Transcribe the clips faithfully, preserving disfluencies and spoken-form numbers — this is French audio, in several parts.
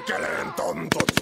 perkeleen tontut.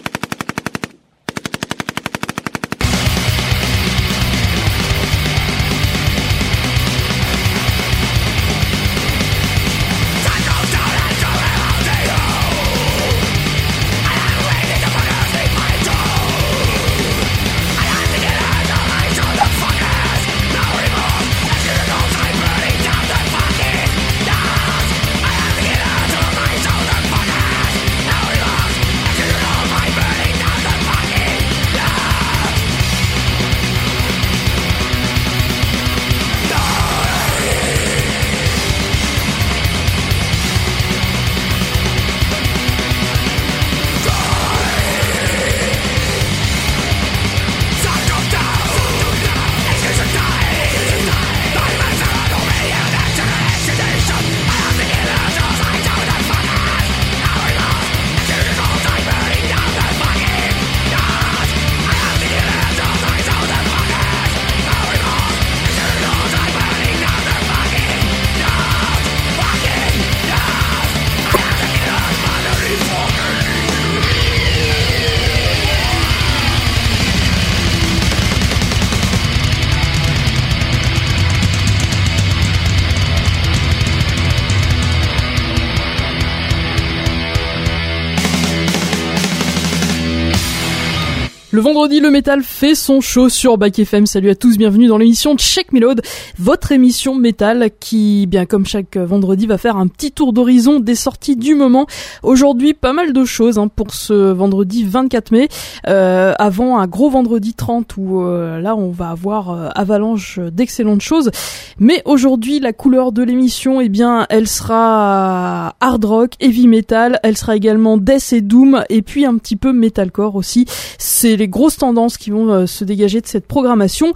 Le vendredi, le métal fait son show sur Back F M. Salut à tous, bienvenue dans l'émission Check Me Load, votre émission métal qui, bien comme chaque vendredi, va faire un petit tour d'horizon des sorties du moment. Aujourd'hui, pas mal de choses hein, pour ce vendredi vingt-quatre mai, euh, avant un gros vendredi trente où euh, là on va avoir euh, avalanche d'excellentes choses. Mais aujourd'hui, la couleur de l'émission, eh bien, elle sera hard rock, heavy metal, elle sera également death et doom, et puis un petit peu metalcore aussi. C'est les grosses tendances qui vont euh, se dégager de cette programmation.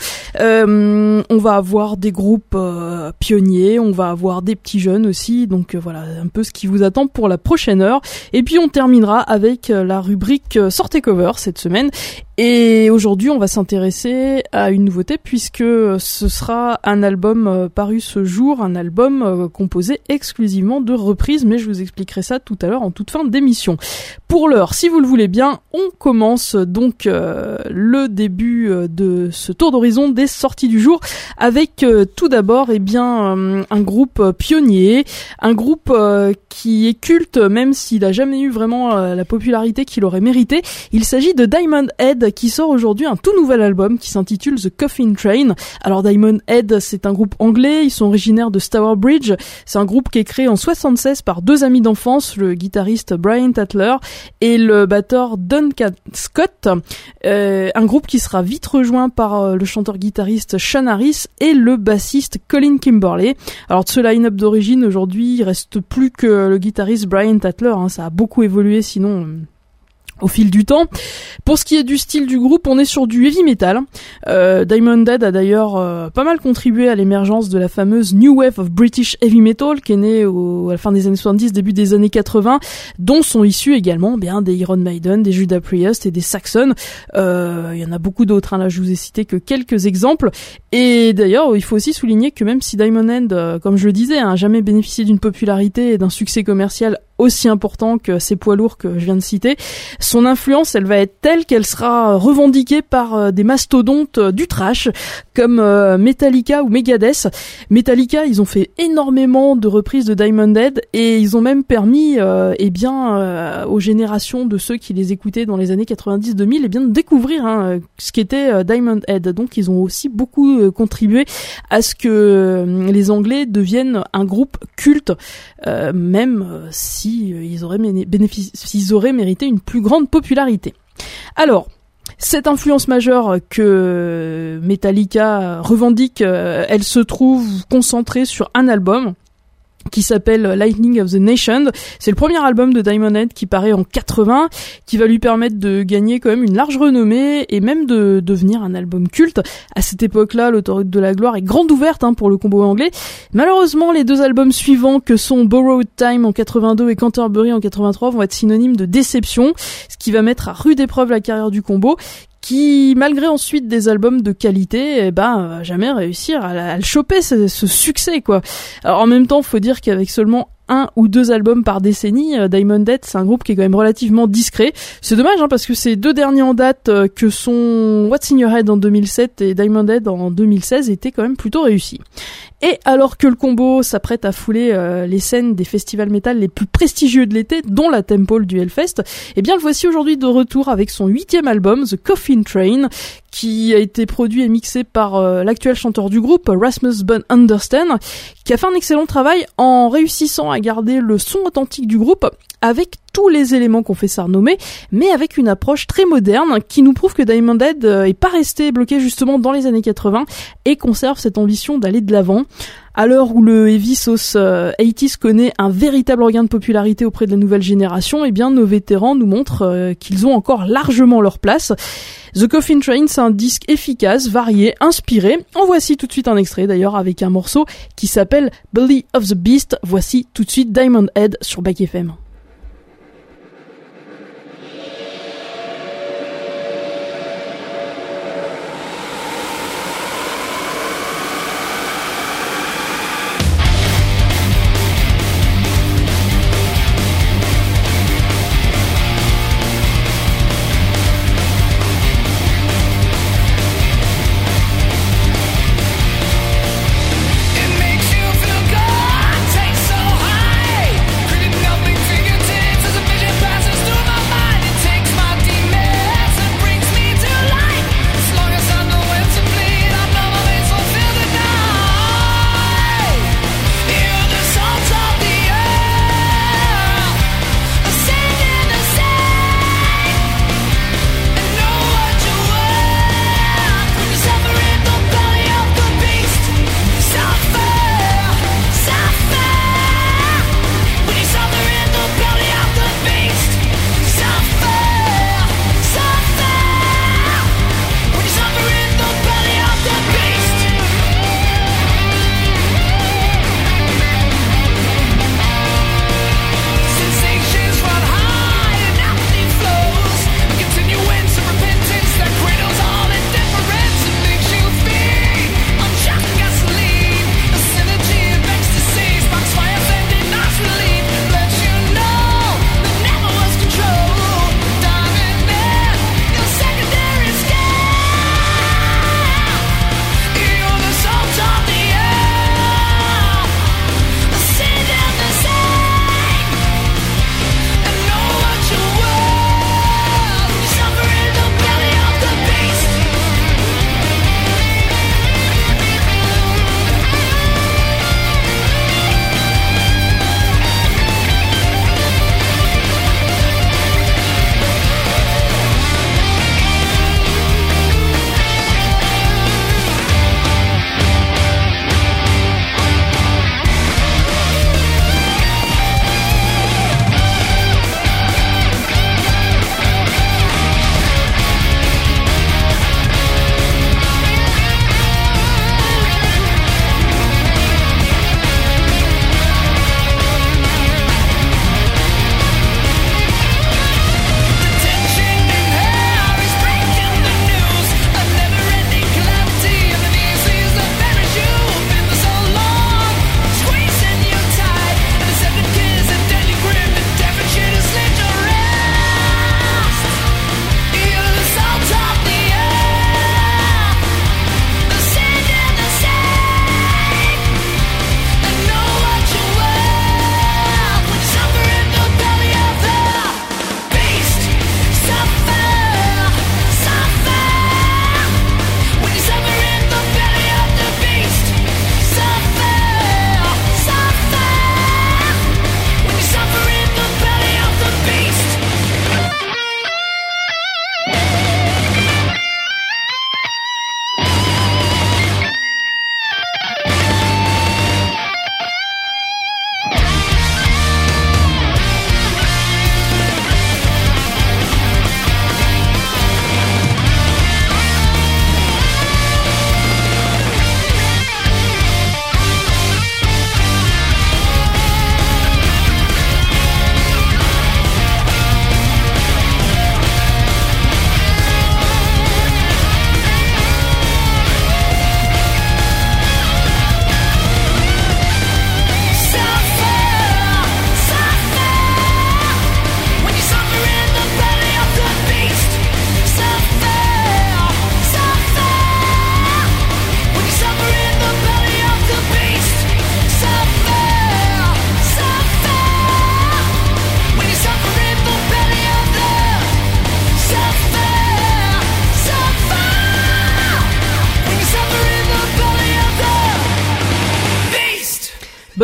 Euh, on va avoir des groupes euh, pionniers, on va avoir des petits jeunes aussi, donc euh, voilà un peu ce qui vous attend pour la prochaine heure. Et puis on terminera avec euh, la rubrique euh, Sortez Cover cette semaine. Et aujourd'hui, on va s'intéresser à une nouveauté puisque ce sera un album euh, paru ce jour, un album euh, composé exclusivement de reprises, mais je vous expliquerai ça tout à l'heure en toute fin d'émission. Pour l'heure, si vous le voulez bien, on commence donc euh, le début euh, de ce tour d'horizon des sorties du jour avec euh, tout d'abord eh bien euh, un groupe euh, pionnier, un groupe euh, qui est culte même s'il a jamais eu vraiment euh, la popularité qu'il aurait mérité. Il s'agit de Diamond Head qui sort aujourd'hui un tout nouvel album qui s'intitule The Coffin Train. Alors Diamond Head, c'est un groupe anglais, ils sont originaires de Stourbridge. C'est un groupe qui est créé en soixante-seize par deux amis d'enfance, le guitariste Brian Tatler et le batteur Duncan Scott. Euh, un groupe qui sera vite rejoint par euh, le chanteur-guitariste Sean Harris et le bassiste Colin Kimberley. Alors de ce line-up d'origine, aujourd'hui, il reste plus que le guitariste Brian Tatler, hein, ça a beaucoup évolué sinon... Euh, au fil du temps. Pour ce qui est du style du groupe, on est sur du heavy metal. Euh, Diamond Head a d'ailleurs euh, pas mal contribué à l'émergence de la fameuse New Wave of British Heavy Metal qui est née au, à la fin des années soixante-dix, début des années quatre-vingts, dont sont issus également bien des Iron Maiden, des Judas Priest et des Saxon. Euh, il y en a beaucoup d'autres, hein, là je vous ai cité que quelques exemples. Et d'ailleurs, il faut aussi souligner que même si Diamond Head, euh, comme je le disais, a jamais bénéficié d'une popularité et d'un succès commercial aussi important que ces poids lourds que je viens de citer, son influence, elle va être telle qu'elle sera revendiquée par euh, des mastodontes euh, du thrash comme euh, Metallica ou Megadeth. Metallica, ils ont fait énormément de reprises de Diamond Head et ils ont même permis euh, eh bien euh, aux générations de ceux qui les écoutaient dans les années quatre-vingt-dix deux mille eh bien de découvrir hein, ce qu'était euh, Diamond Head. Donc ils ont aussi beaucoup euh, contribué à ce que euh, les Anglais deviennent un groupe culte, euh, même euh, si Ils auraient, bénéfici- ils auraient mérité une plus grande popularité. Alors, cette influence majeure que Metallica revendique, elle se trouve concentrée sur un album qui s'appelle Lightning of the Nation. C'est le premier album de Diamond Head qui paraît en quatre-vingts, qui va lui permettre de gagner quand même une large renommée et même de devenir un album culte. À cette époque-là, l'autoroute de la gloire est grande ouverte hein, pour le combo anglais. Malheureusement, les deux albums suivants que sont Borrowed Time en quatre-vingt-deux et Canterbury en quatre-vingt-trois vont être synonymes de déception, ce qui va mettre à rude épreuve la carrière du combo, qui, malgré ensuite des albums de qualité, eh ben, va jamais réussir à, à le choper, ce, ce succès, quoi. Alors, en même temps, faut dire qu'avec seulement un ou deux albums par décennie. Diamond Head, c'est un groupe qui est quand même relativement discret. C'est dommage, hein, parce que ces deux derniers en date euh, que sont What's in Your Head en deux mille sept et Diamond Head en deux mille seize étaient quand même plutôt réussis. Et alors que le combo s'apprête à fouler euh, les scènes des festivals métal les plus prestigieux de l'été, dont la Temple du Hellfest, eh bien le voici aujourd'hui de retour avec son huitième album, The Coffin Train, qui a été produit et mixé par euh, l'actuel chanteur du groupe, Rasmus Van Understeen, qui a fait un excellent travail en réussissant à garder le son authentique du groupe avec tous les éléments qu'on fait ça renommer, mais avec une approche très moderne qui nous prouve que Diamond Head est pas resté bloqué justement dans les années quatre-vingts et conserve cette ambition d'aller de l'avant. À l'heure où le heavy sauce euh, quatre-vingt-dix connaît un véritable regain de popularité auprès de la nouvelle génération, eh bien nos vétérans nous montrent euh, qu'ils ont encore largement leur place. The Coffin Train, c'est un disque efficace, varié, inspiré. En voici tout de suite un extrait d'ailleurs avec un morceau qui s'appelle Belly of the Beast. Voici tout de suite Diamond Head sur Back F M. It makes you feel good, take so high. Couldn't help me feel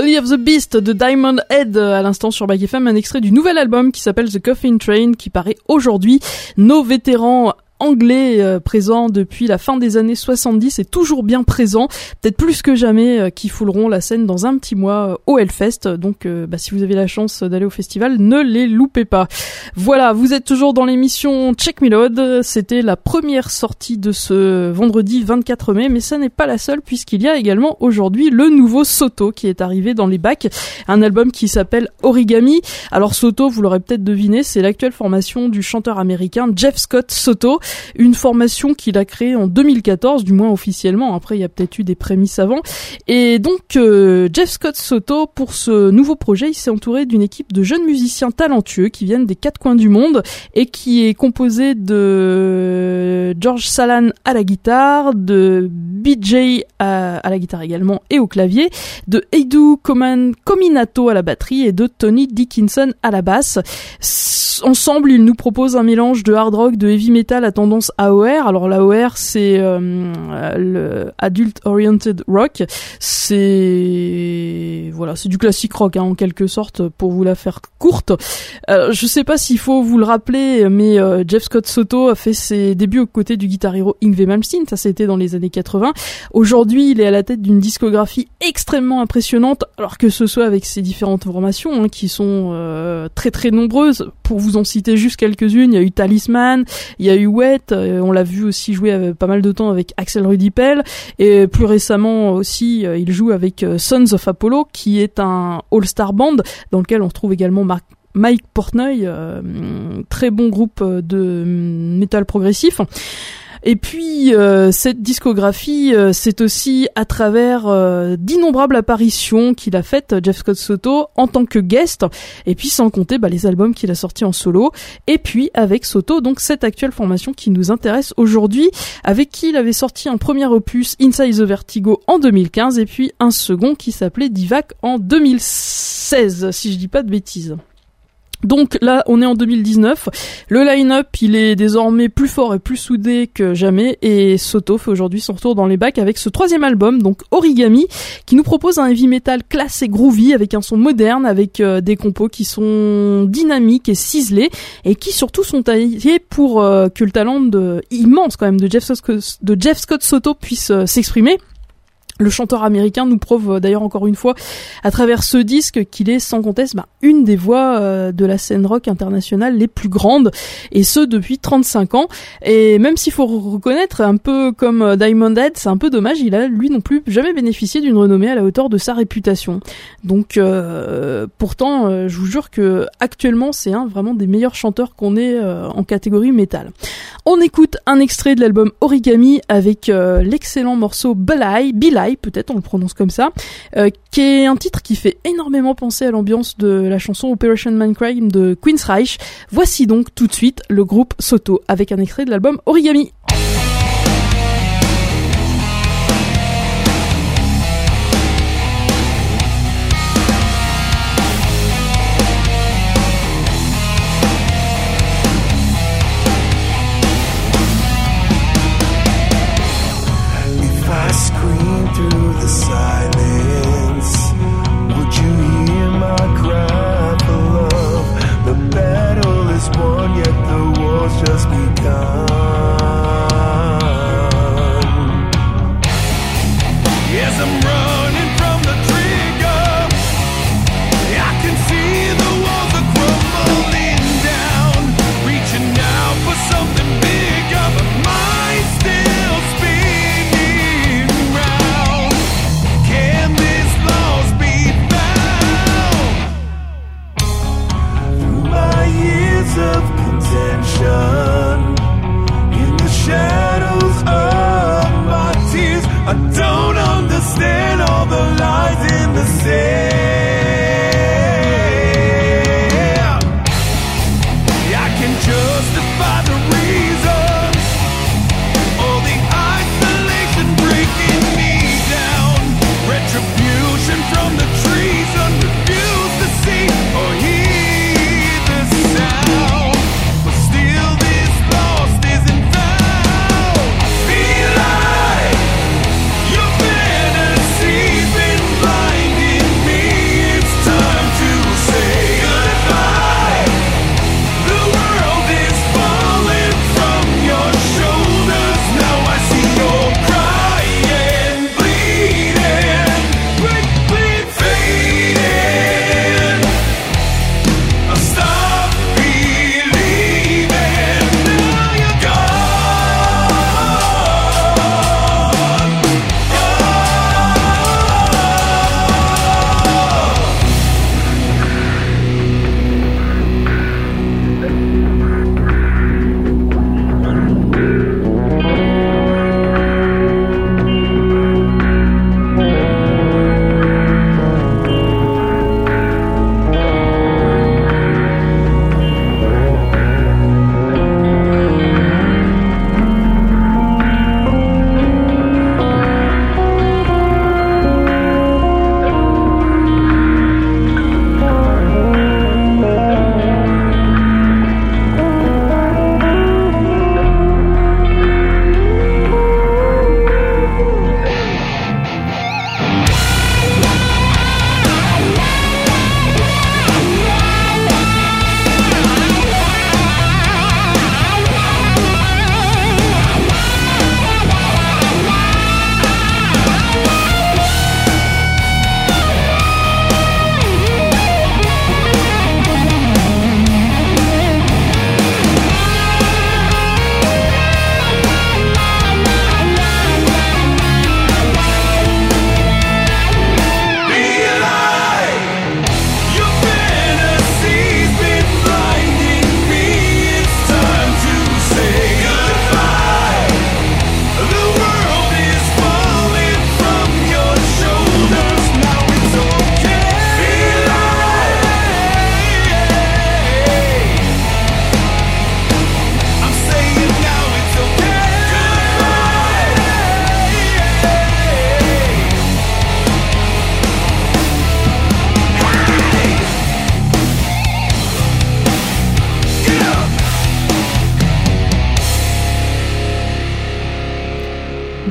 Belly of the Beast de Diamond Head à l'instant sur Back F M, un extrait du nouvel album qui s'appelle The Coffin Train qui paraît aujourd'hui. Nos vétérans anglais euh, présent depuis la fin des années soixante-dix et toujours bien présent, peut-être plus que jamais, euh, qui fouleront la scène dans un petit mois euh, au Hellfest. Donc euh, bah, si vous avez la chance d'aller au festival, ne les loupez pas. Voilà, vous êtes toujours dans l'émission Check Me Load. C'était la première sortie de ce vendredi vingt-quatre mai, mais ça n'est pas la seule puisqu'il y a également aujourd'hui le nouveau Soto qui est arrivé dans les bacs, un album qui s'appelle Origami. Alors Soto, vous l'aurez peut-être deviné, c'est l'actuelle formation du chanteur américain Jeff Scott Soto. Une formation qu'il a créée en deux mille quatorze, du moins officiellement. Après, il y a peut-être eu des prémices avant. Et donc, euh, Jeff Scott Soto, pour ce nouveau projet, il s'est entouré d'une équipe de jeunes musiciens talentueux qui viennent des quatre coins du monde et qui est composée de George Salan à la guitare, de B J à, à la guitare également et au clavier, de Edu Koman Kominato à la batterie et de Tony Dickinson à la basse. Ensemble, ils nous proposent un mélange de hard rock, de heavy metal à tendance A O R. Alors l'A O R, c'est euh, le Adult Oriented Rock. C'est voilà, c'est du classique rock hein, en quelque sorte pour vous la faire courte. Euh, je sais pas s'il faut vous le rappeler, mais euh, Jeff Scott Soto a fait ses débuts aux côtés du guitar hero Yngwie Malmsteen. Ça, c'était dans les années quatre-vingts. Aujourd'hui, il est à la tête d'une discographie extrêmement impressionnante, alors que ce soit avec ses différentes formations hein, qui sont euh, très très nombreuses. Pour vous en citer juste quelques-unes, il y a eu Talisman, il y a eu Wet, euh, on l'a vu aussi jouer avec, pas mal de temps avec Axel Rudipel, et plus récemment aussi, euh, il joue avec euh, Sons of Apollo, qui est un all-star band, dans lequel on retrouve également Mark Mike Portnoy, euh, très bon groupe de métal progressif. Et puis euh, cette discographie, euh, c'est aussi à travers euh, d'innombrables apparitions qu'il a faites, Jeff Scott Soto, en tant que guest, et puis sans compter bah, les albums qu'il a sortis en solo, et puis avec Soto, donc cette actuelle formation qui nous intéresse aujourd'hui, avec qui il avait sorti un premier opus, Inside the Vertigo, en deux mille quinze, et puis un second qui s'appelait Divac en deux mille seize, si je dis pas de bêtises. Donc là, on est en deux mille dix-neuf. Le line-up, il est désormais plus fort et plus soudé que jamais. Et Soto fait aujourd'hui son retour dans les bacs avec ce troisième album, donc Origami, qui nous propose un heavy metal classe et groovy avec un son moderne, avec euh, des compos qui sont dynamiques et ciselés et qui surtout sont taillés pour euh, que le talent de, immense quand même de Jeff Scott, de Jeff Scott Soto puisse euh, s'exprimer. Le chanteur américain nous prouve d'ailleurs encore une fois à travers ce disque qu'il est sans conteste bah, une des voix euh, de la scène rock internationale les plus grandes, et ce depuis trente-cinq ans. Et même s'il faut reconnaître, un peu comme Diamond Head, c'est un peu dommage, il a lui non plus jamais bénéficié d'une renommée à la hauteur de sa réputation. Donc euh, pourtant, euh, je vous jure que actuellement c'est un vraiment des meilleurs chanteurs qu'on ait euh, en catégorie métal. On écoute un extrait de l'album Origami avec euh, l'excellent morceau Belai, Belai peut-être on le prononce comme ça, euh, qui est un titre qui fait énormément penser à l'ambiance de la chanson Operation Mindcrime de Queensryche. Voici donc tout de suite le groupe Soto avec un extrait de l'album Origami. Through the silence, would you hear my cry for love? The battle is won, yet the war's just begun.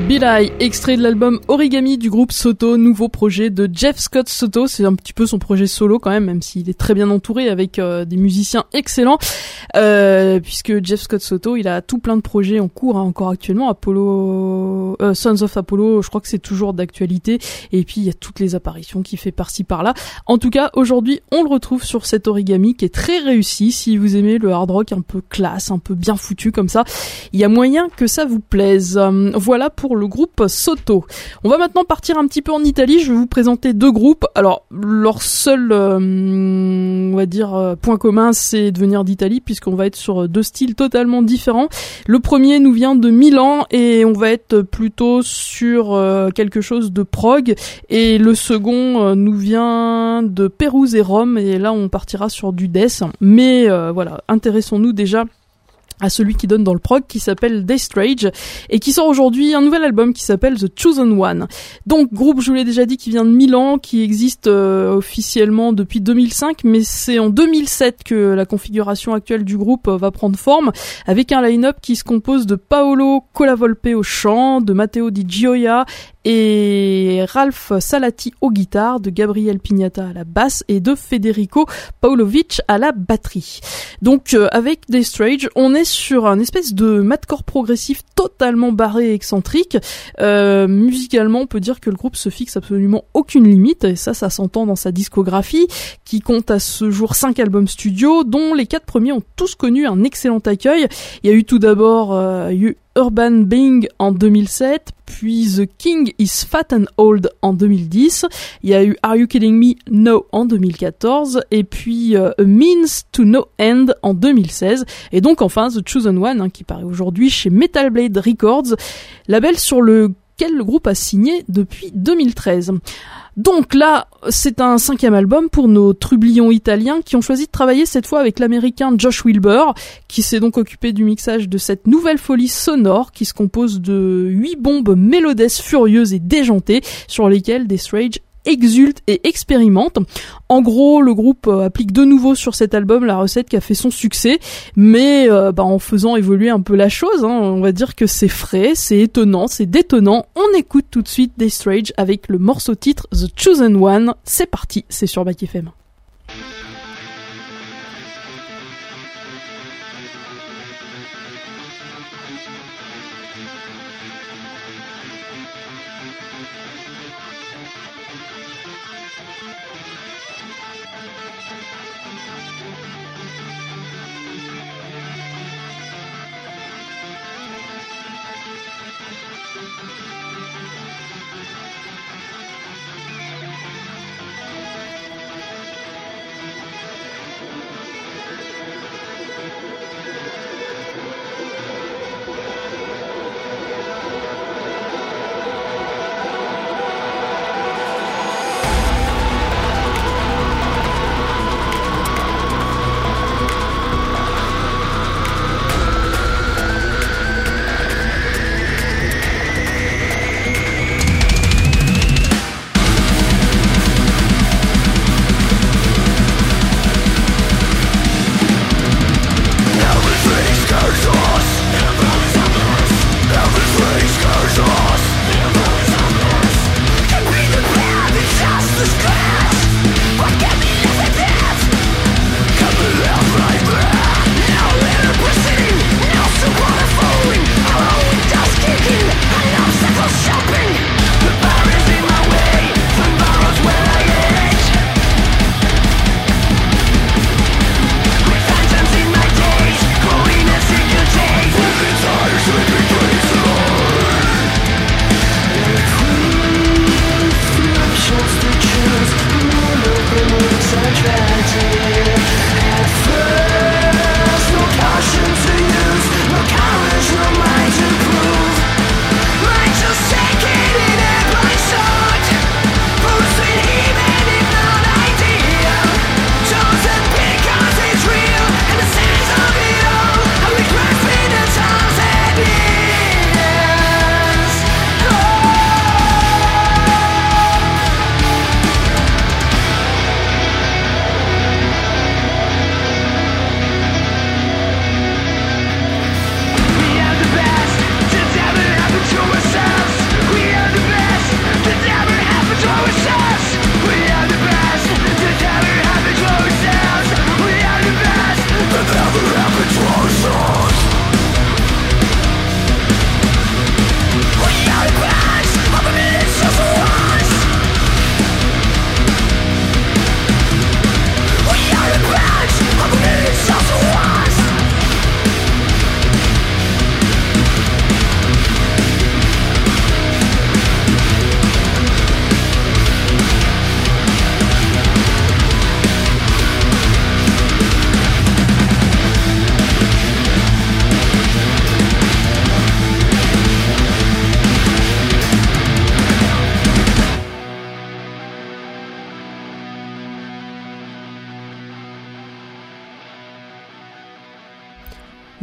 Bilai, extrait de l'album Origami du groupe Soto, nouveau projet de Jeff Scott Soto. C'est un petit peu son projet solo quand même, même s'il est très bien entouré avec euh, des musiciens excellents, euh, puisque Jeff Scott Soto, il a tout plein de projets en cours hein, encore actuellement. Apollo, euh, Sons of Apollo, je crois que c'est toujours d'actualité. Et puis il y a toutes les apparitions qu'il fait par-ci par-là. En tout cas, aujourd'hui, on le retrouve sur cet Origami qui est très réussi. Si vous aimez le hard rock un peu classe, un peu bien foutu comme ça, il y a moyen que ça vous plaise. Euh, voilà pour le groupe Soto. On va maintenant partir un petit peu en Italie. Je vais vous présenter deux groupes. Alors, leur seul, euh, on va dire, euh, point commun, c'est de venir d'Italie, puisqu'on va être sur deux styles totalement différents. Le premier nous vient de Milan et on va être plutôt sur euh, quelque chose de prog. Et le second euh, nous vient de Pérouse et Rome. Et là, on partira sur du death. Mais euh, voilà, intéressons-nous déjà à celui qui donne dans le prog, qui s'appelle Death et qui sort aujourd'hui un nouvel album qui s'appelle The Chosen One. Donc groupe, je vous l'ai déjà dit, qui vient de Milan, qui existe euh, officiellement depuis deux mille cinq, mais c'est en deux mille sept que la configuration actuelle du groupe euh, va prendre forme, avec un line-up qui se compose de Paolo Colavolpe au chant, de Matteo Di Gioia et Ralph Salati aux guitares, de Gabriel Pignata à la basse et de Federico Paulovic à la batterie. Donc euh, avec Death Rage, on est sur un espèce de madcore progressif totalement barré et excentrique. Euh, musicalement, on peut dire que le groupe se fixe absolument aucune limite, et ça, ça s'entend dans sa discographie, qui compte à ce jour cinq albums studio, dont les quatre premiers ont tous connu un excellent accueil. Il y a eu tout d'abord euh, eu Urban Being en deux mille sept, puis The King is Fat and Old en deux mille dix, il y a eu Are You Kidding Me? No en deux mille quatorze, et puis euh, A Means to No End en deux mille seize, et donc enfin The Chosen One, hein, qui paraît aujourd'hui chez Metal Blade Records, label sur lequel le groupe a signé depuis deux mille treize. Donc là, c'est un cinquième album pour nos trublions italiens qui ont choisi de travailler cette fois avec l'américain Josh Wilbur, qui s'est donc occupé du mixage de cette nouvelle folie sonore qui se compose de huit bombes mélodesses furieuses et déjantées sur lesquelles Death Rage exulte et expérimente. En gros, le groupe euh, applique de nouveau sur cet album la recette qui a fait son succès, mais euh, bah, en faisant évoluer un peu la chose, hein, on va dire que c'est frais, c'est étonnant, c'est détonnant. On écoute tout de suite Death Rage avec le morceau titre The Chosen One. C'est parti, c'est sur Back F M.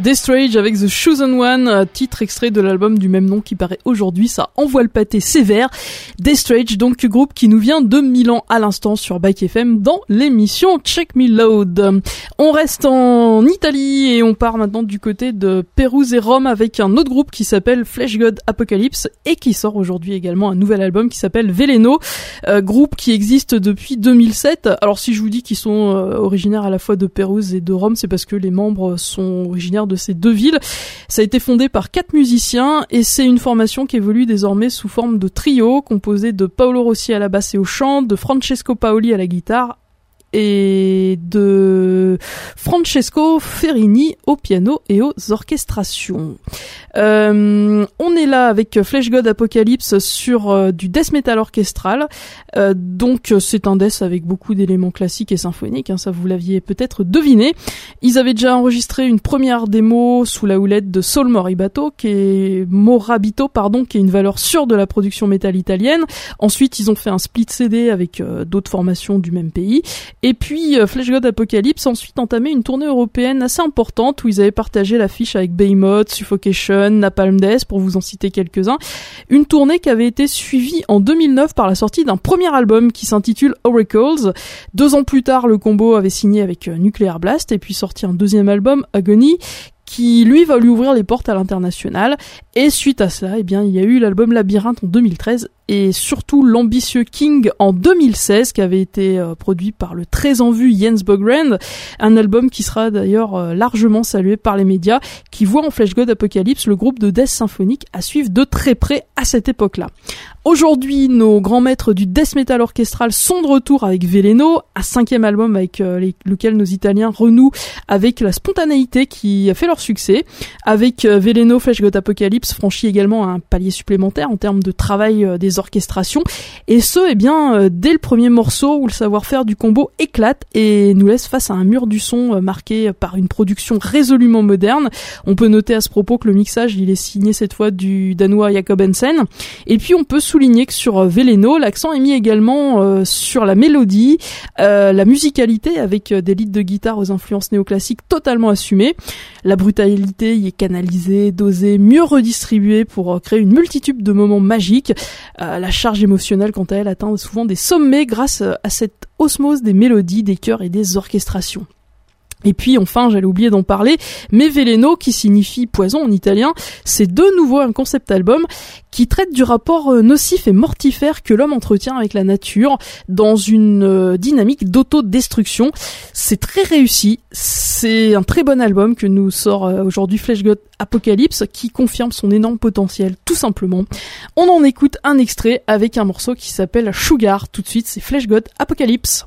Destrage avec The Chosen One, titre extrait de l'album du même nom qui paraît aujourd'hui, ça envoie le pâté sévère. Destrage, donc groupe qui nous vient de Milan à l'instant sur Bike F M dans l'émission Check Me Load. On reste en Italie et on part maintenant du côté de Pérouse et Rome avec un autre groupe qui s'appelle Flesh God Apocalypse et qui sort aujourd'hui également un nouvel album qui s'appelle Veleno, euh, groupe qui existe depuis deux mille sept. Alors si je vous dis qu'ils sont euh, originaires à la fois de Pérouse et de Rome, c'est parce que les membres sont originaires de ces deux villes. Ça a été fondé par quatre musiciens et c'est une formation qui évolue désormais sous forme de trio composé de Paolo Rossi à la basse et au chant, de Francesco Paoli à la guitare et de Francesco Ferrini au piano et aux orchestrations. Euh, on est là avec Flesh God Apocalypse sur euh, du death metal orchestral, euh, donc c'est un death avec beaucoup d'éléments classiques et symphoniques, hein, ça vous l'aviez peut-être deviné. Ils avaient déjà enregistré une première démo sous la houlette de Saul Morabito, qui est Morabito, pardon, qui est une valeur sûre de la production métal italienne. Ensuite, ils ont fait un split C D avec euh, d'autres formations du même pays. Et puis, euh, Flesh God Apocalypse a ensuite entamé une tournée européenne assez importante où ils avaient partagé l'affiche avec Behemoth, Suffocation, Napalm Death, pour vous en citer quelques-uns. Une tournée qui avait été suivie en deux mille neuf par la sortie d'un premier album qui s'intitule Oracles. Deux ans plus tard, le combo avait signé avec euh, Nuclear Blast et puis sorti un deuxième album, Agony, qui lui va lui ouvrir les portes à l'international. Et suite à ça, eh bien, il y a eu l'album Labyrinthe en deux mille treize et surtout l'ambitieux King en deux mille seize qui avait été euh, produit par le très en vue Jens Bogrand, un album qui sera d'ailleurs euh, largement salué par les médias qui voient en Flesh God Apocalypse le groupe de death symphonique à suivre de très près à cette époque-là. Aujourd'hui, nos grands maîtres du death metal orchestral sont de retour avec Veleno, un cinquième album avec euh, les, lequel nos Italiens renouent avec la spontanéité qui a fait leur succès. Avec euh, Veleno, Flesh God Apocalypse franchit également un palier supplémentaire en termes de travail euh, des orchestrations, et ce, eh bien, euh, dès le premier morceau où le savoir-faire du combo éclate et nous laisse face à un mur du son euh, marqué par une production résolument moderne. On peut noter à ce propos que le mixage, il est signé cette fois du danois Jacob Hansen, et puis on peut souligner que sur euh, Veleno, l'accent est mis également euh, sur la mélodie, euh, la musicalité avec euh, des leads de guitare aux influences néoclassiques totalement assumées. La brutalité y est canalisée, dosée, mieux redistribuée pour euh, créer une multitude de moments magiques. Euh, la charge émotionnelle, quant à elle, atteint souvent des sommets grâce à cette osmose des mélodies, des chœurs et des orchestrations. Et puis enfin, j'allais oublier d'en parler, mais Veleno, qui signifie poison en italien, c'est de nouveau un concept album qui traite du rapport nocif et mortifère que l'homme entretient avec la nature dans une euh, dynamique d'autodestruction. C'est très réussi, c'est un très bon album que nous sort euh, aujourd'hui Flesh God Apocalypse, qui confirme son énorme potentiel, tout simplement. On en écoute un extrait avec un morceau qui s'appelle Sugar. Tout de suite, c'est Flesh God Apocalypse.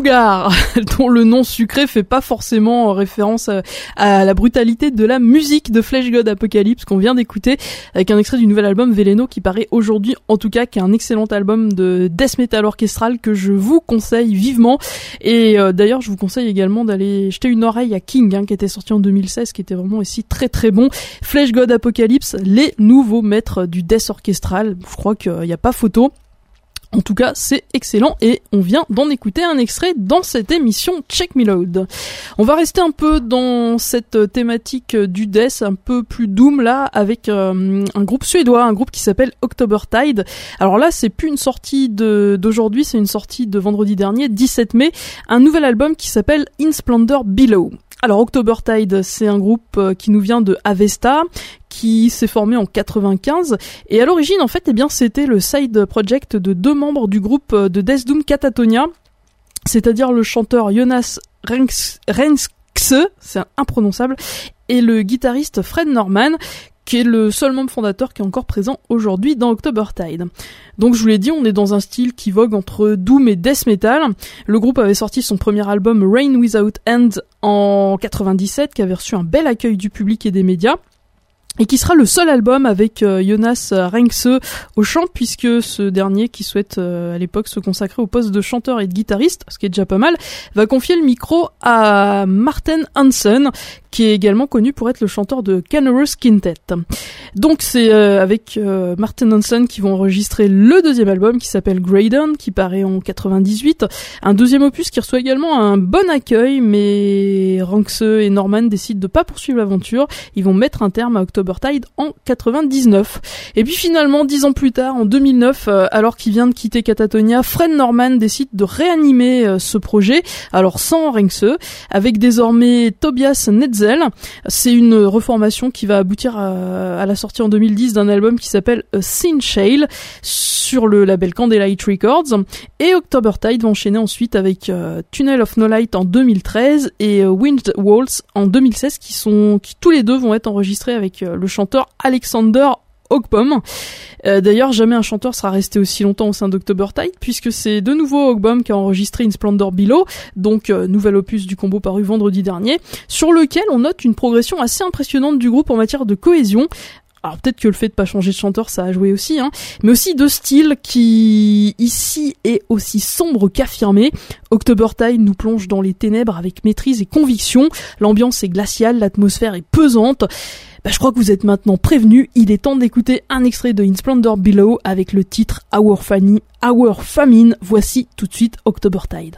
Sugar, dont le nom sucré fait pas forcément référence à, à la brutalité de la musique de Flesh God Apocalypse qu'on vient d'écouter, avec un extrait du nouvel album Veleno qui paraît aujourd'hui, en tout cas, qui est un excellent album de death metal orchestral que je vous conseille vivement. Et euh, d'ailleurs, je vous conseille également d'aller jeter une oreille à King, hein, qui était sorti en deux mille seize, qui était vraiment aussi très très bon. Flesh God Apocalypse, les nouveaux maîtres du death orchestral. Je crois qu'il n'y a pas photo. En tout cas, c'est excellent et on vient d'en écouter un extrait dans cette émission Check Me Load. On va rester un peu dans cette thématique du death, un peu plus doom là, avec euh, un groupe suédois, un groupe qui s'appelle Octobertide. Alors là, c'est plus une sortie de, d'aujourd'hui, c'est une sortie de vendredi dernier, dix-sept mai, un nouvel album qui s'appelle In Splendor Below. Alors Octobertide, c'est un groupe qui nous vient de Avesta, qui s'est formé en quatre-vingt-quinze, et à l'origine en fait eh bien c'était le side project de deux membres du groupe de Death Doom Catatonia, c'est-à-dire le chanteur Jonas Renks, Renske, c'est imprononçable, et le guitariste Fred Norman, qui est le seul membre fondateur qui est encore présent aujourd'hui dans Octobertide. Donc je vous l'ai dit, on est dans un style qui vogue entre doom et death metal. Le groupe avait sorti son premier album Rain Without End en quatre-vingt-dix-sept, qui avait reçu un bel accueil du public et des médias, et qui sera le seul album avec euh, Jonas Renks au chant, puisque ce dernier, qui souhaite euh, à l'époque se consacrer au poste de chanteur et de guitariste, ce qui est déjà pas mal, va confier le micro à Martin Hansen, qui est également connu pour être le chanteur de Canorous Quintet. Donc c'est euh, avec euh, Martin Hansen qu'ils vont enregistrer le deuxième album qui s'appelle Graydon, qui paraît en quatre-vingt-dix-huit, un deuxième opus qui reçoit également un bon accueil, mais Renks et Norman décident de pas poursuivre l'aventure, ils vont mettre un terme à Octobertide en quatre-vingt-dix-neuf. Et puis finalement, dix ans plus tard, en deux mille neuf, euh, alors qu'il vient de quitter Catatonia, Fred Norman décide de réanimer euh, ce projet, alors sans Renks, avec désormais Tobias Netzel. C'est une reformation qui va aboutir à, à la sortie en deux mille dix d'un album qui s'appelle A Sin Shale sur le label Candlelight Records, et Octobertide va enchaîner ensuite avec euh, Tunnel of No Light en deux mille treize et euh, Winged Waltz en deux mille seize, qui sont qui tous les deux vont être enregistrés avec euh, le chanteur Alexander Hogbaum. Euh, d'ailleurs, jamais un chanteur sera resté aussi longtemps au sein d'Octobertide, puisque c'est de nouveau Hogbaum qui a enregistré In Splendor Below, donc euh, nouvel opus du combo paru vendredi dernier, sur lequel on note une progression assez impressionnante du groupe en matière de cohésion. Alors peut-être que le fait de pas changer de chanteur, ça a joué aussi, hein, mais aussi de style qui, ici, est aussi sombre qu'affirmé. Octobertide nous plonge dans les ténèbres avec maîtrise et conviction. L'ambiance est glaciale, l'atmosphère est pesante. Bah, je crois que vous êtes maintenant prévenus, il est temps d'écouter un extrait de In Splendor Below avec le titre Our Famine. Our Famine. Voici tout de suite Octobertide.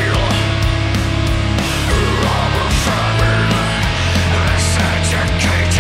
Educated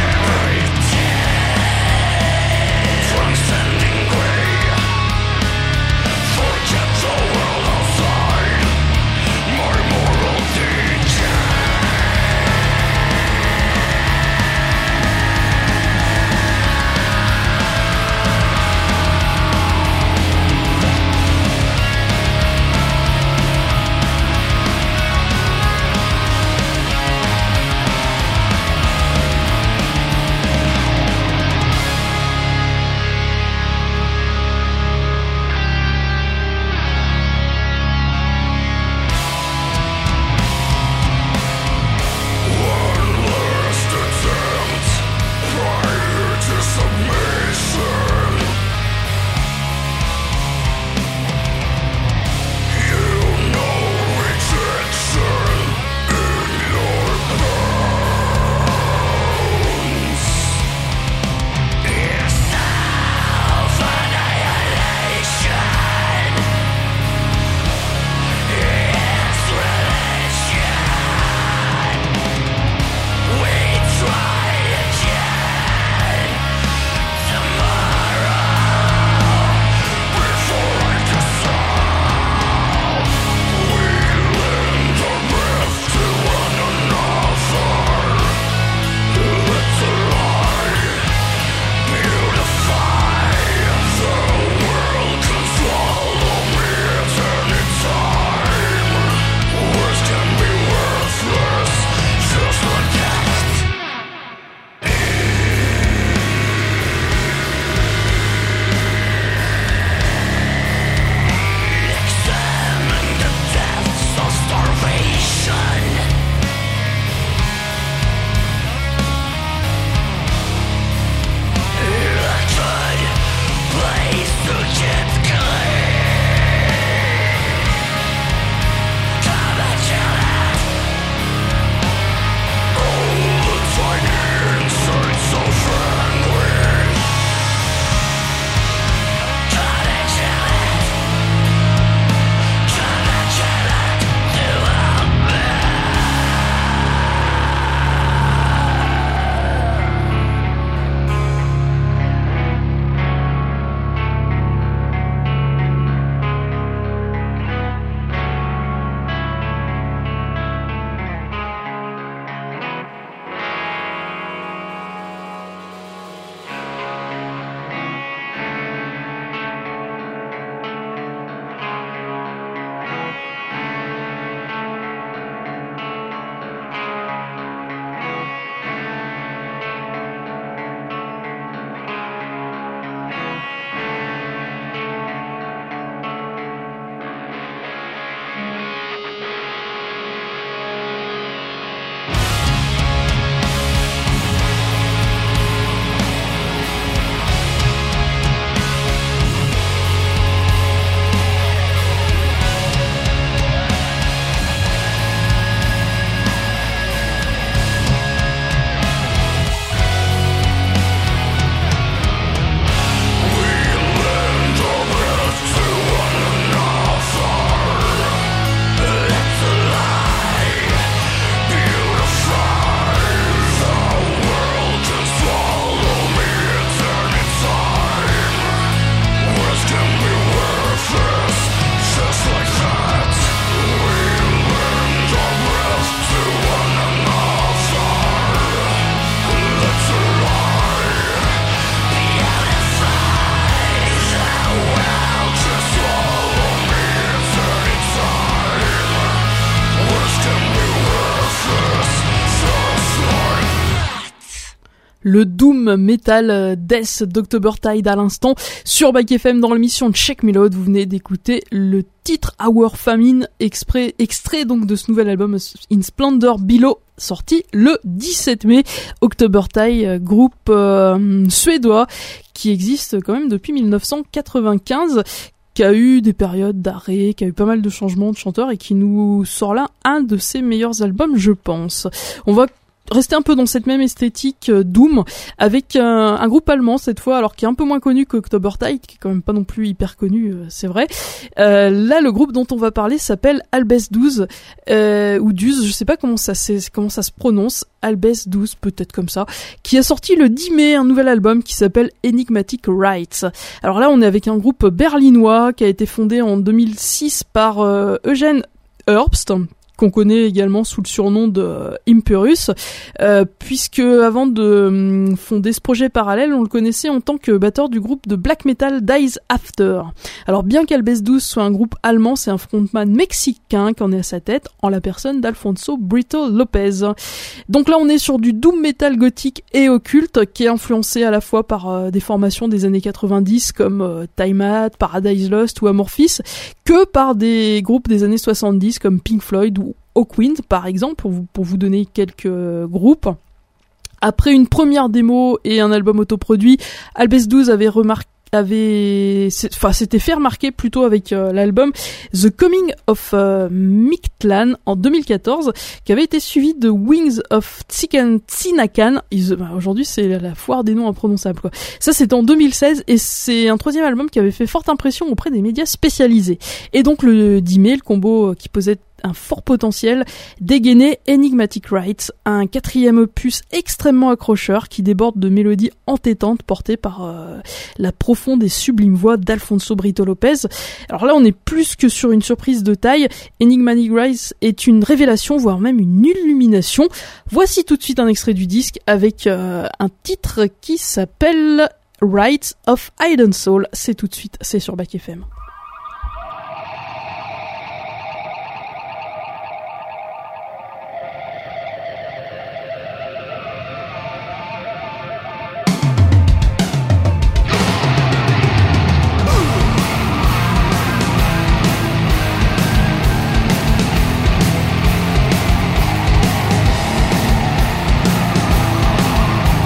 le doom metal death d'Octobertide à l'instant sur Back F M dans l'émission Check Me Load. Vous venez d'écouter le titre Our Famine, exprès, extrait donc de ce nouvel album In Splendor Below, sorti le dix-sept mai. Octobertide, groupe euh, suédois qui existe quand même depuis mille neuf cent quatre-vingt-quinze, qui a eu des périodes d'arrêt, qui a eu pas mal de changements de chanteurs et qui nous sort là un de ses meilleurs albums, je pense. On va rester un peu dans cette même esthétique euh, doom avec euh, un groupe allemand cette fois, alors qui est un peu moins connu qu'Octobertide, qui est quand même pas non plus hyper connu, euh, c'est vrai. Euh, là, le groupe dont on va parler s'appelle Albès douze euh, ou douze, je sais pas comment ça c'est, comment ça se prononce. Albès douze, peut-être comme ça, qui a sorti le dix mai un nouvel album qui s'appelle Enigmatic Rites. Alors là, on est avec un groupe berlinois qui a été fondé en deux mille six par euh, Eugen Herbst, qu'on connaît également sous le surnom de euh, Impurus, euh, puisque avant de euh, fonder ce projet parallèle, on le connaissait en tant que batteur du groupe de black metal Dies After. Alors bien qu'Albès douze soit un groupe allemand, c'est un frontman mexicain qui en est à sa tête, en la personne d'Alfonso Brito Lopez. Donc là on est sur du doom metal gothique et occulte, qui est influencé à la fois par euh, des formations des années quatre-vingt-dix comme euh, Time Out, Paradise Lost ou Amorphis, que par des groupes des années soixante-dix comme Pink Floyd ou Hawkwind par exemple, pour vous, pour vous donner quelques euh, groupes. Après une première démo et un album autoproduit, Albès douze avait remarqué avait enfin s'était fait remarquer plutôt avec euh, l'album The Coming of euh, Mictlan en deux mille quatorze, qui avait été suivi de Wings of Tsikan Tsinakan. Bah, aujourd'hui c'est la, la foire des noms imprononçables quoi. Ça c'était en deux mille seize et c'est un troisième album qui avait fait forte impression auprès des médias spécialisés. Et donc le dix mai, le combo euh, qui posait un fort potentiel dégainait Enigmatic Rites, un quatrième opus extrêmement accrocheur qui déborde de mélodies entêtantes portées par euh, la profonde et sublime voix d'Alfonso Brito Lopez. Alors là, on est plus que sur une surprise de taille. Enigmatic Rites est une révélation, voire même une illumination. Voici tout de suite un extrait du disque avec euh, un titre qui s'appelle Rites of Hidden Soul. C'est tout de suite, c'est sur Back F M.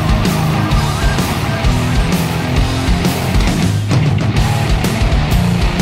Thank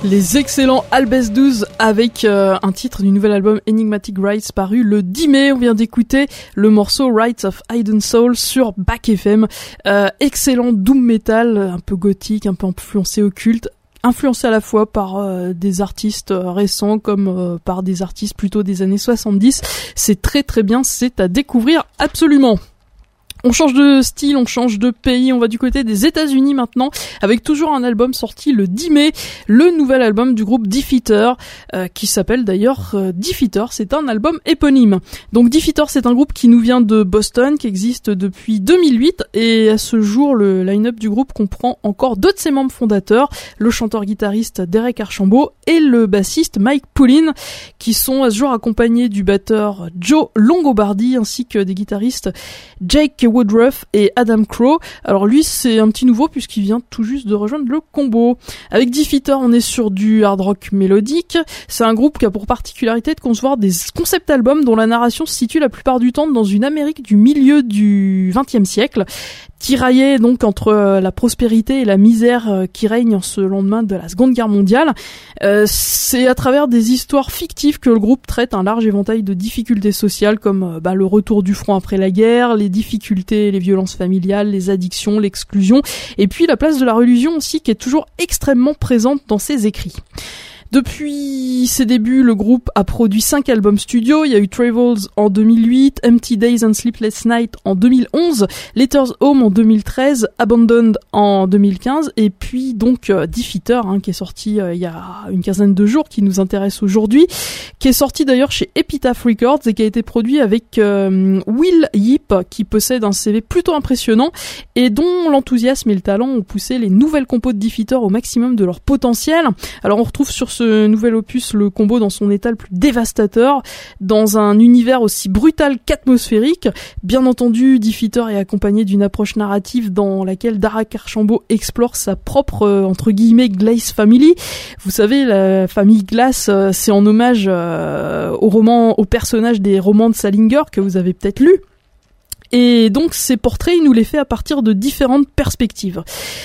Les excellents Albès douze avec euh, un titre du nouvel album Enigmatic Rights paru le dix mai. On vient d'écouter le morceau Rights of Hidden Soul sur Back F M. Euh, excellent doom metal, un peu gothique, un peu influencé occulte, influencé à la fois par euh, des artistes euh, récents comme euh, par des artistes plutôt des années soixante-dix. C'est très très bien, c'est à découvrir absolument. On change de style, on change de pays, on va du côté des États-Unis maintenant, avec toujours un album sorti le dix mai, le nouvel album du groupe Defeater, euh, qui s'appelle d'ailleurs euh, Defeater, c'est un album éponyme. Donc Defeater, c'est un groupe qui nous vient de Boston, qui existe depuis deux mille huit, et à ce jour, le line-up du groupe comprend encore deux de ses membres fondateurs, le chanteur-guitariste Derek Archambault et le bassiste Mike Poulin, qui sont à ce jour accompagnés du batteur Joe Longobardi, ainsi que des guitaristes Jake Woodruff et Adam Crow. Alors lui, c'est un petit nouveau puisqu'il vient tout juste de rejoindre le combo. Avec Defeater, on est sur du hard rock mélodique. C'est un groupe qui a pour particularité de concevoir des concept albums dont la narration se situe la plupart du temps dans une Amérique du milieu du vingtième siècle, tiraillée donc entre la prospérité et la misère qui règne en ce lendemain de la Seconde Guerre mondiale. Euh, c'est à travers des histoires fictives que le groupe traite un large éventail de difficultés sociales comme bah, le retour du front après la guerre, les difficultés, les violences familiales, les addictions, l'exclusion, et puis la place de la religion aussi qui est toujours extrêmement présente dans ses écrits. Depuis ses débuts, le groupe a produit cinq albums studio. Il y a eu Travels en deux mille huit, Empty Days and Sleepless Night en deux mille onze, Letters Home en deux mille treize, Abandoned en deux mille quinze, et puis donc euh, Defeater, hein, qui est sorti euh, il y a une quinzaine de jours, qui nous intéresse aujourd'hui, qui est sorti d'ailleurs chez Epitaph Records et qui a été produit avec euh, Will Yip, qui possède un C V plutôt impressionnant et dont l'enthousiasme et le talent ont poussé les nouvelles compos de Defeater au maximum de leur potentiel. Alors on retrouve sur ce nouvel opus le combo dans son état le plus dévastateur, dans un univers aussi brutal qu'atmosphérique. Bien entendu, Defeater est accompagné d'une approche narrative dans laquelle Derek Archambault explore sa propre, euh, entre guillemets, Glass Family. Vous savez, la famille Glass, euh, c'est en hommage euh, au roman, au personnage des romans de Salinger que vous avez peut-être lu. Et donc ces portraits, il nous les fait à partir de différentes perspectives.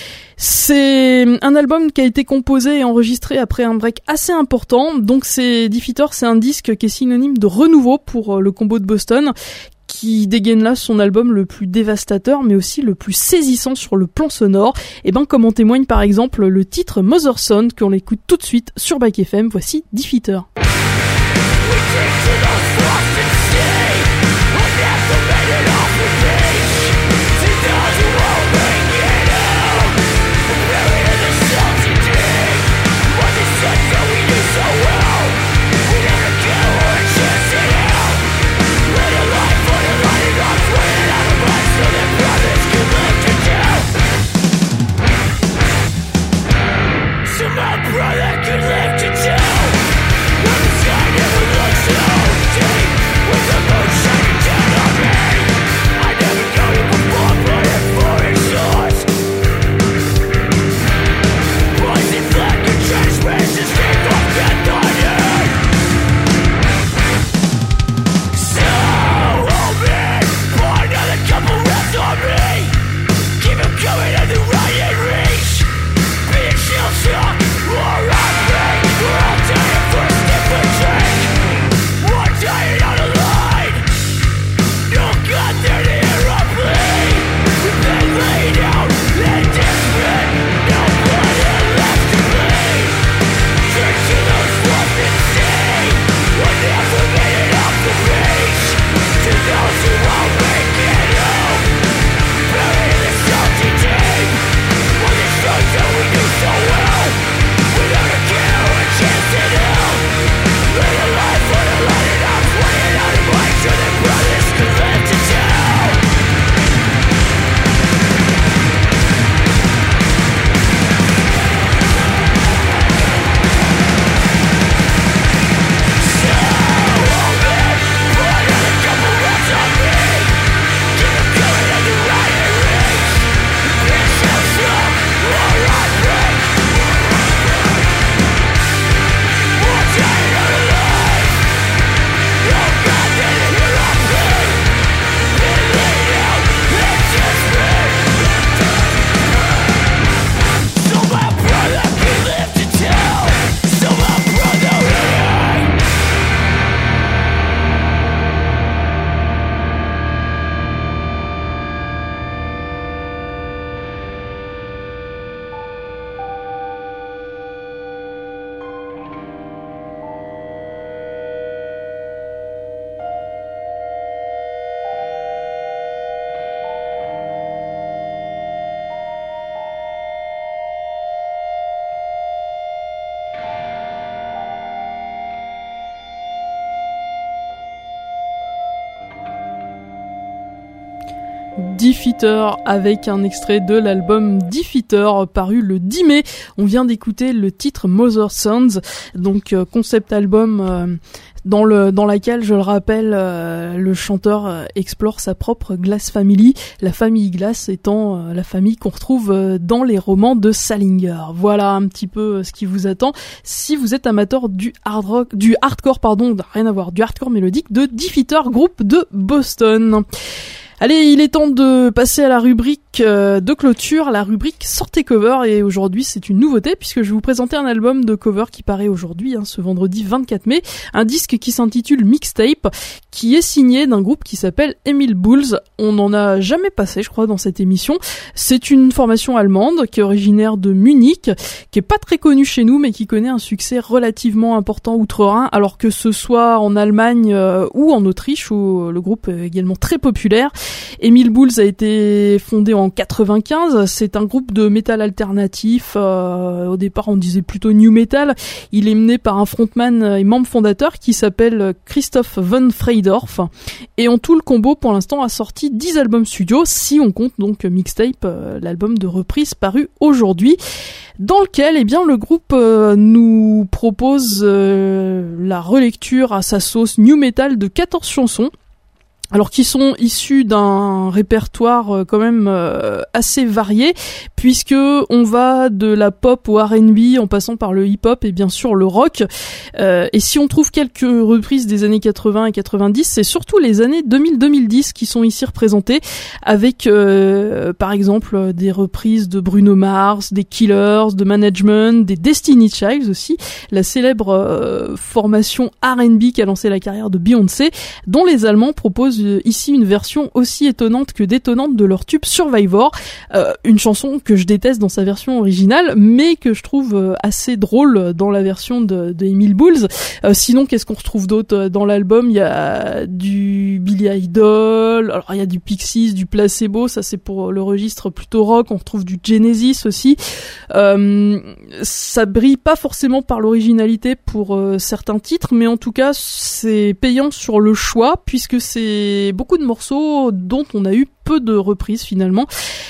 C'est un album qui a été composé et enregistré après un break assez important. Donc c'est Defeater, c'est un disque qui est synonyme de renouveau pour le combo de Boston, qui dégaine là son album le plus dévastateur mais aussi le plus saisissant sur le plan sonore. Et ben comme en témoigne par exemple le titre Mother Son qu'on écoute tout de suite sur Back F M. Voici Defeater. My brother could live to do. I'm Defeater avec un extrait de l'album Defeater paru le dix mai. On vient d'écouter le titre Mother Sons, donc euh, concept album euh, dans le dans laquelle, je le rappelle, euh, le chanteur euh, explore sa propre Glass Family, la famille Glass étant euh, la famille qu'on retrouve euh, dans les romans de Salinger. Voilà un petit peu euh, ce qui vous attend si vous êtes amateur du hard rock, du hardcore pardon, rien à voir, du hardcore mélodique de Defeater, groupe de Boston. Allez, il est temps de passer à la rubrique euh, de clôture, la rubrique Sortez Cover, et aujourd'hui c'est une nouveauté puisque je vais vous présenter un album de cover qui paraît aujourd'hui, hein, ce vendredi vingt-quatre mai, un disque qui s'intitule Mixtape, qui est signé d'un groupe qui s'appelle Emil Bulls. On n'en a jamais passé, je crois, dans cette émission. C'est une formation allemande qui est originaire de Munich, qui est pas très connue chez nous mais qui connaît un succès relativement important outre-Rhin, alors que ce soit en Allemagne euh, ou en Autriche où le groupe est également très populaire. Emil Bulls a été fondé en quatre-vingt-quinze, c'est un groupe de métal alternatif, euh, au départ on disait plutôt new metal. Il est mené par un frontman et membre fondateur qui s'appelle Christoph von Freydorf, et en tout le combo pour l'instant a sorti dix albums studio, si on compte donc Mixtape, euh, l'album de reprise paru aujourd'hui, dans lequel eh bien le groupe euh, nous propose euh, la relecture à sa sauce new metal de quatorze chansons, alors qui sont issus d'un répertoire euh, quand même euh, assez varié, puisque on va de la pop au R and B en passant par le hip-hop et bien sûr le rock. Euh, et si on trouve quelques reprises des années quatre-vingts et quatre-vingt-dix, c'est surtout les années deux mille à deux mille dix qui sont ici représentées, avec euh, par exemple des reprises de Bruno Mars, des Killers, de Management, des Destiny Child aussi, la célèbre euh, formation R and B qui a lancé la carrière de Beyoncé, dont les Allemands proposent ici une version aussi étonnante que détonnante de leur tube Survivor, euh, une chanson que je déteste dans sa version originale, mais que je trouve euh, assez drôle dans la version de, de Emil Bulls. Euh, sinon, qu'est-ce qu'on retrouve d'autre dans l'album? Il y a du Billy Idol, alors il y a du Pixies, du Placebo, ça c'est pour le registre plutôt rock, on retrouve du Genesis aussi. Euh, ça brille pas forcément par l'originalité pour euh, certains titres, mais en tout cas c'est payant sur le choix, puisque c'est beaucoup de morceaux dont on a eu peu de reprises finalement,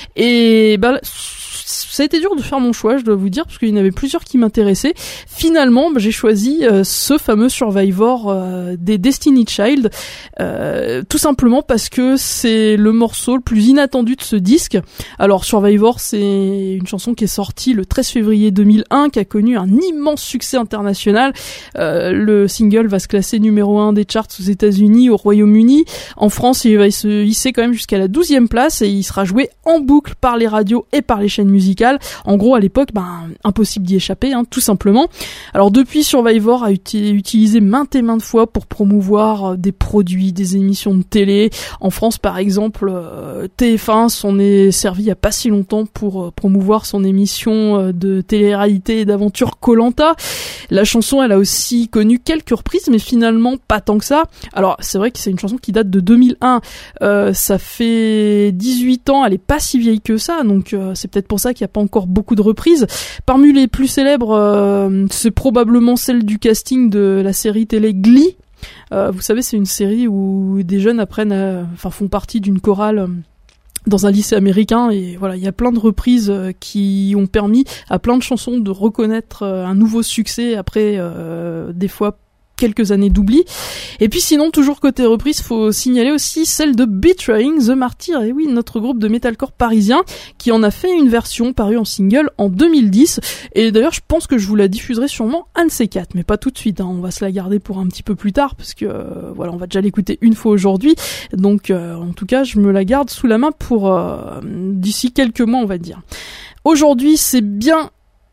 et bah ça a été dur de faire mon choix, je dois vous dire, parce qu'il y en avait plusieurs qui m'intéressaient. Finalement, bah, j'ai choisi euh, ce fameux Survivor euh, des Destiny Child, euh, tout simplement parce que c'est le morceau le plus inattendu de ce disque. Alors Survivor, c'est une chanson qui est sortie le treize février deux mille un, qui a connu un immense succès international. Euh, le single va se classer numéro un des charts aux États-Unis, au Royaume-Uni. En France, il va se hisser quand même jusqu'à la douzième place, et il sera joué en boucle par les radios et par les chaînes musicales. En gros, à l'époque, ben, impossible d'y échapper, hein, tout simplement. Alors depuis, Survivor a été utilisé maintes et maintes fois pour promouvoir euh, des produits, des émissions de télé. En France, par exemple, euh, T F un s'en est servi il y a pas si longtemps pour euh, promouvoir son émission euh, de télé-réalité et d'aventure Koh-Lanta. La chanson, elle a aussi connu quelques reprises, mais finalement pas tant que ça. Alors c'est vrai que c'est une chanson qui date de deux mille un. Euh, ça fait dix-huit ans, elle est pas si vieille que ça, donc euh, c'est peut-être pour ça qu'il n'y a pas encore beaucoup de reprises. Parmi les plus célèbres, euh, c'est probablement celle du casting de la série télé Glee. Euh, vous savez, c'est une série où des jeunes apprennent, à, enfin font partie d'une chorale euh, dans un lycée américain, et voilà, il y a plein de reprises euh, qui ont permis à plein de chansons de reconnaître euh, un nouveau succès après euh, des fois quelques années d'oubli. Et puis sinon, toujours côté reprise, faut signaler aussi celle de Betraying the Martyr, et oui, notre groupe de metalcore parisien qui en a fait une version parue en single en deux mille dix, et d'ailleurs je pense que je vous la diffuserai sûrement un de ces quatre, mais pas tout de suite, hein. On va se la garder pour un petit peu plus tard, parce que euh, voilà, on va déjà l'écouter une fois aujourd'hui, donc euh, en tout cas je me la garde sous la main pour euh, d'ici quelques mois, on va dire. Aujourd'hui, c'est bien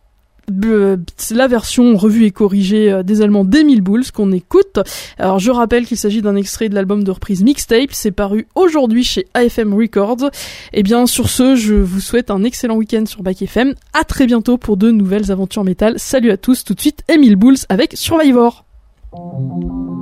c'est la version revue et corrigée des Allemands d'Emil Bulls qu'on écoute. Alors je rappelle qu'il s'agit d'un extrait de l'album de reprise Mixtape, c'est paru aujourd'hui chez A F M Records. Et bien sur ce, je vous souhaite un excellent week-end sur Back F M. À très bientôt pour de nouvelles aventures métal. Salut à tous, tout de suite Emil Bulls avec Survivor.